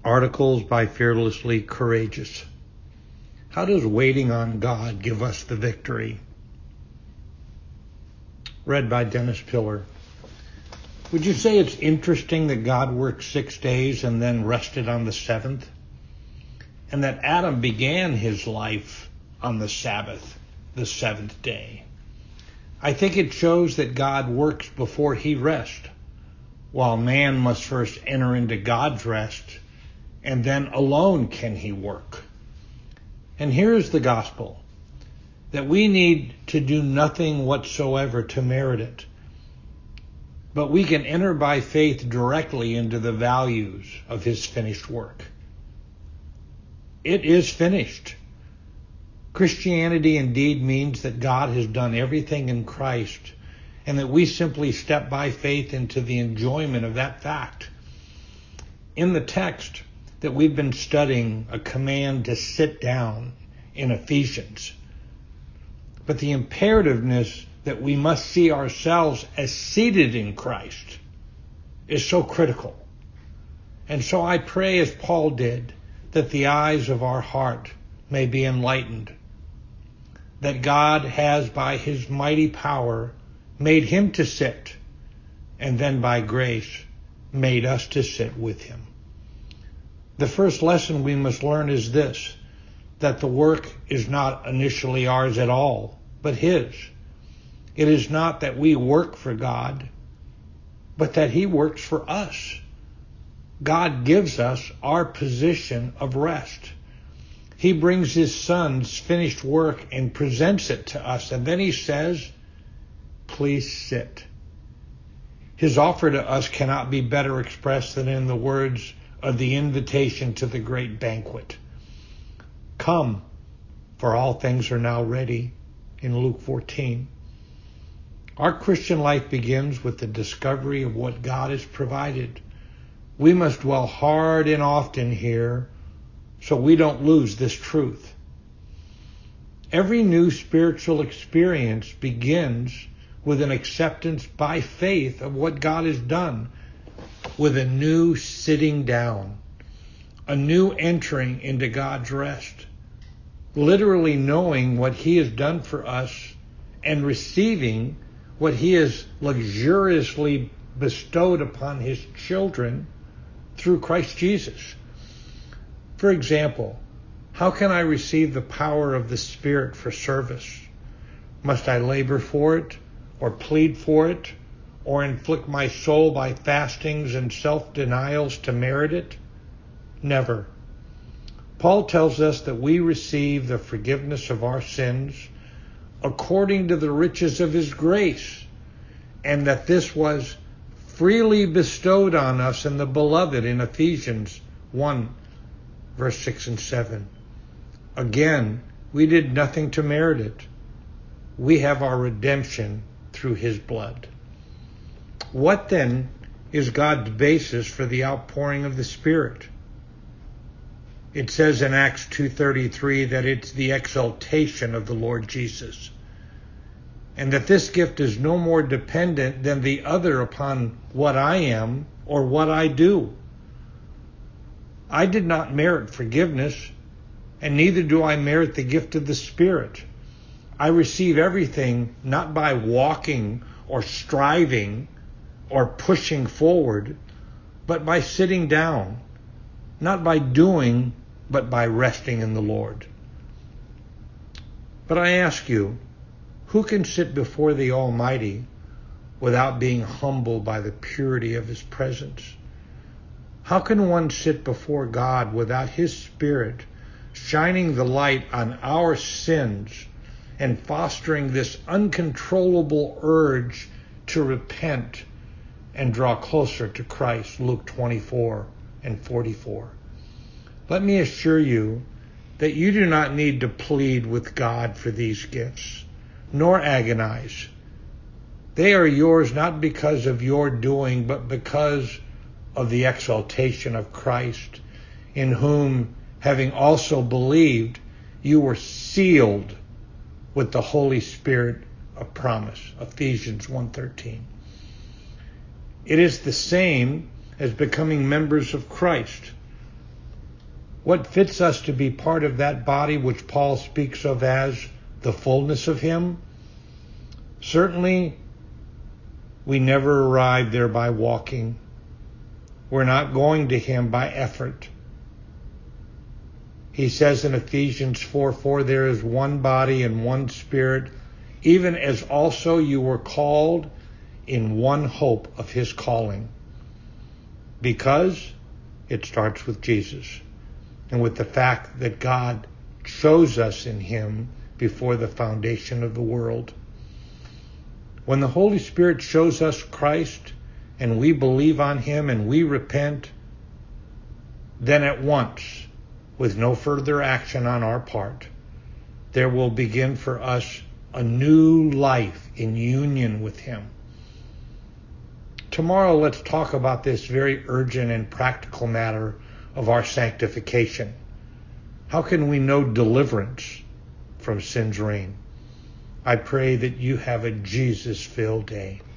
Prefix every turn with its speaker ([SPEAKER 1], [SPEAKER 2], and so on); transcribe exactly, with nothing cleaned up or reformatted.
[SPEAKER 1] Articles by Fearlessly Courageous. How does waiting on God give us the victory? Read by Dennis Pillar. Would you say it's interesting that God worked six days and then rested on the seventh? And that Adam began his life on the Sabbath, the seventh day? I think it shows that God works before he rests, while man must first enter into God's rest, and then alone can he work. And here's the gospel, that we need to do nothing whatsoever to merit it, but we can enter by faith directly into the values of his finished work. It is finished. Christianity indeed means that God has done everything in Christ, and that we simply step by faith into the enjoyment of that fact. In the text that we've been studying, a command to sit down in Ephesians, but the imperativeness that we must see ourselves as seated in Christ is so critical. And so I pray, as Paul did, that the eyes of our heart may be enlightened, that God has by his mighty power made him to sit, and then by grace made us to sit with him. The first lesson we must learn is this, that the work is not initially ours at all, but his. It is not that we work for God, but that he works for us. God gives us our position of rest. He brings his son's finished work and presents it to us, and then he says, please sit. His offer to us cannot be better expressed than in the words of the invitation to the great banquet. Come, for all things are now ready, in Luke fourteen. Our Christian life begins with the discovery of what God has provided. We must dwell hard and often here so we don't lose this truth. Every new spiritual experience begins with an acceptance by faith of what God has done, with a new sitting down, a new entering into God's rest, literally knowing what he has done for us and receiving what he has luxuriously bestowed upon his children through Christ Jesus. For example, how can I receive the power of the Spirit for service? Must I labor for it, or plead for it, or inflict my soul by fastings and self-denials to merit it? Never. Paul tells us that we receive the forgiveness of our sins according to the riches of his grace, and that this was freely bestowed on us in the beloved in Ephesians one, verse six and seven. Again, we did nothing to merit it. We have our redemption through his blood. What then is God's basis for the outpouring of the Spirit? It says in Acts two thirty-three that it's the exaltation of the Lord Jesus, and that this gift is no more dependent than the other upon what I am or what I do. I did not merit forgiveness, and neither do I merit the gift of the Spirit. I receive everything not by walking or striving or pushing forward, but by sitting down, not by doing, but by resting in the Lord. But I ask you, who can sit before the Almighty without being humbled by the purity of his presence? How can one sit before God without his Spirit shining the light on our sins and fostering this uncontrollable urge to repent and draw closer to Christ? Luke twenty-four and forty-four. Let me assure you that you do not need to plead with God for these gifts, nor agonize. They are yours not because of your doing, but because of the exaltation of Christ, in whom, having also believed, you were sealed with the Holy Spirit of promise. Ephesians one thirteen. It is the same as becoming members of Christ. What fits us to be part of that body which Paul speaks of as the fullness of him? Certainly, we never arrive there by walking. We're not going to him by effort. He says in Ephesians four four, there is one body and one spirit, even as also you were called in one hope of his calling. Because it starts with Jesus and with the fact that God chose us in him before the foundation of the world. When the Holy Spirit shows us Christ and we believe on him and we repent, then at once, with no further action on our part, there will begin for us a new life in union with him. Tomorrow, let's talk about this very urgent and practical matter of our sanctification. How can we know deliverance from sin's reign? I pray that you have a Jesus-filled day.